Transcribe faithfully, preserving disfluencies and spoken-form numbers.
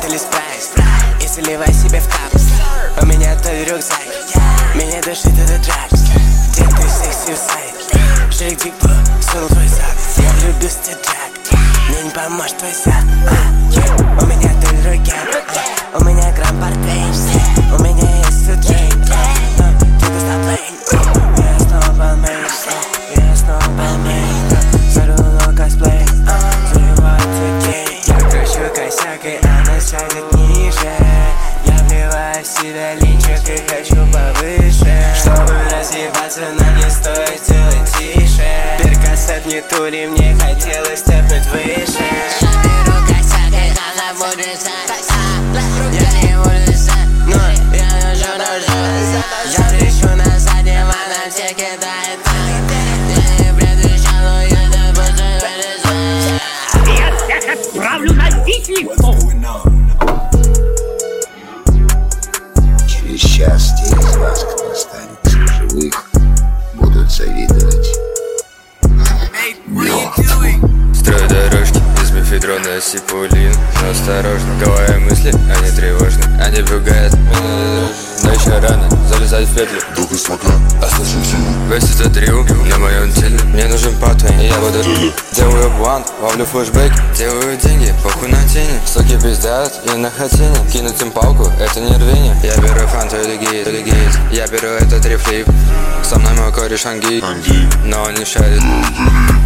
или спрайт, и заливай себе в капс. У меня твой рюкзак, меня душит этот драк. Где ты, секси сайт? Джек Дикбо, сунул твой зад. Я влюбился в трак, мне не поможет твой зад. У меня твой руки, у меня грамм портвейн, у меня есть суджейн, но ты достоплей. Я снова полмейн, я снова полмейн. За руло косплей, заливается гей. Я кручу косяк, и она сядет ниже. Я вливаю в себя линчик и хочу повыше. Чтобы разъебаться, нам не стоит делать тише. Перкасет не тули, мне хотелось степнуть выше. Я беру косяк, и она будет знать. Я не буду знать, но я нужен уже. Я лечу на заднем, она все кидает. Я не предвещал, но я не буду вылезать. Я всех отправлю на виселицу. Через час те из вас, кто останется в живых, будут завидовать мертвым. Строю дорожки из мефедрона сипулин. Но осторожно, головые мысли, они тревожны. Они пугают меня, но еще рано залезать в петлю. Дух из смока, остался силу. Весь этот рю на моем теле. Мне нужен патвейн, и я буду делаю блант, ловлю флешбэк, делаю деньги, похуй на тени. Суки пиздят и на хотине. Кинуть им палку, это не рвение. Я беру фанту или гейт, или гейт. Я беру этот рефлип. Со мной мой кореш Анги, но он не шарит.